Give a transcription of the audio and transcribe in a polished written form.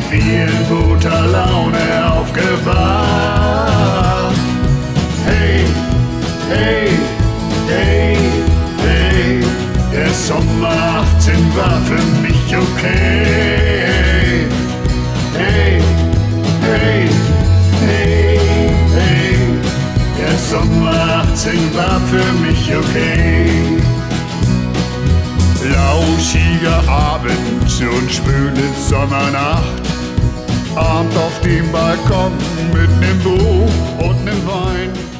wie in guter Laune aufgewacht. Hey, hey, hey, hey, der Sommer 18 war für mich okay. Hey, hey, hey, hey, der Sommer 18 war für mich okay. Lauschiger Abend und schwüle Sommernacht, Abend auf dem Balkon mit nem Buch und nem Wein.